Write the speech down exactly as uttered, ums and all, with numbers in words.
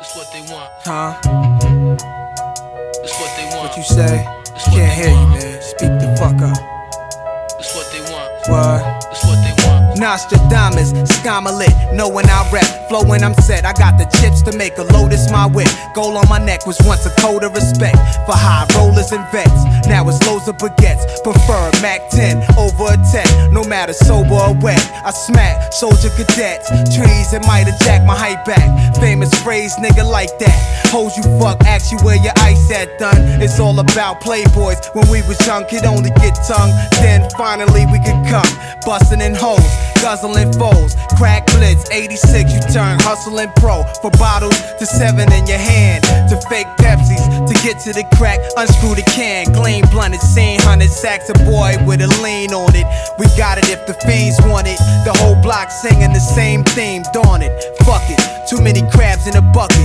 It's what they want. Huh? It's what they want. What you say? It's what Can't they hear you, want. man. Speak the fuck up. It's what they want. What? It's what they want. Nostradamus, scammer lit, knowing I rap, flowing I'm set. I got the chips to make a Lotus my whip. Gold on my neck was once a code of respect for high rollers and vets. Now it's loads of baguettes. Prefer a Mac ten over a ten, no matter sober or wet. I smack soldier cadets, trees and might have jacked my height back. Famous phrase, nigga like that. Hoes you fuck, ask you where your ice at done. It's all about playboys. When we was young, could only get tongue. Then finally we could come, bustin' in hoes, guzzling foes, crack blitz, eighty-six, you turn hustling pro. For bottles to seven in your hand, to fake Pepsis, to get to the crack, unscrew the can, gleam blunted, scene hundred sacks, a boy with a lean on it. We got it if the fiends want it. The whole block singing the same theme, dawn it. Fuck it, too many crabs in a bucket.